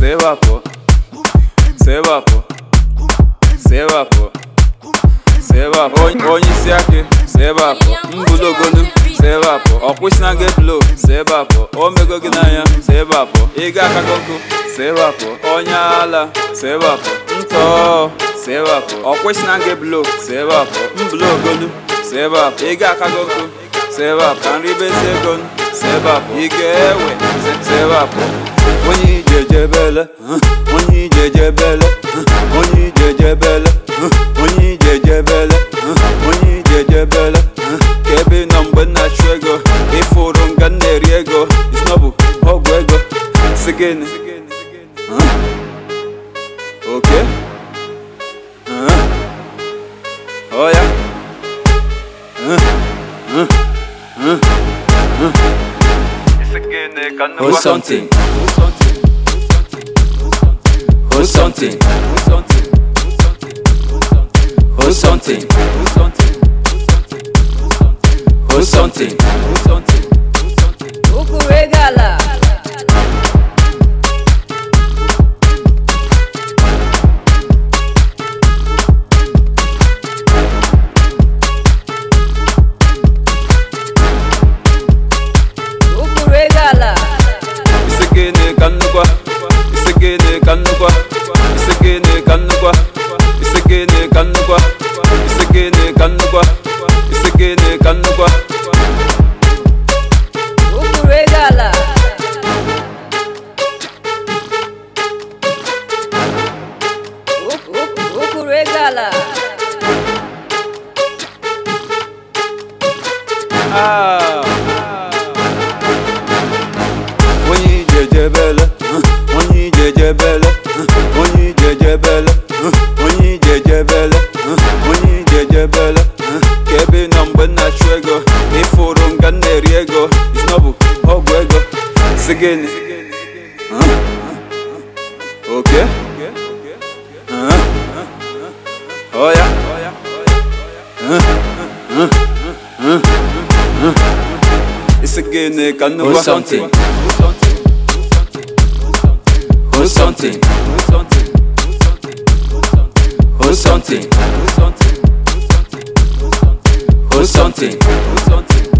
se evapò, se evapò, se evapò, se evapò. Onye isi ake, se evapò. Mbulogonu, se evapò. Ọkwụsịna gị blow, se evapò. Omego gị n'anya, se evapò. Ịga aka gọkụ, se evapò. Onye ala, se evapò. Ntọ, se evapò. Ọkwụsịna gị blow, se evapò. Mbulogonu, se evapò. Ịga aka gọkụ, se evapò. Ka nri bezi ego, se evapò. Ị ga-ewe, se evapò. Onye ije jebele, onye ije jebele, onye ije jebele, onye ije jebele, onye ije jebele. Ka ebe nọ mgbe na-achụ ego, ịfụrụ nga na-eri ego, isnọbụ ọgwụ ego. Si gịnị? Oke? Ọ ya? Hold something. Hold something. Hold something. Hold something. Ukwu regala. Ukwu regala. Isigene kanukwa, isigene kanukwa, isigene kanukwa, isigene kanukwa, isigene kanukwa, isigene kanukwa. Ukwu regala. Ukwu regala. Onye ije jebele, onye ije jebele, onye ije jebele, onye ije jebele, onye ije jebele. Ka ebe nọ mgbe na-achụ ego, ịfụrụ nga na-eri ego, isnọbụ ọgwụ ego. Si gịnị? Oke? Ọ ya? Isi gịnị ka nnukwu Hold something. Hold something. Hold something. Hold something.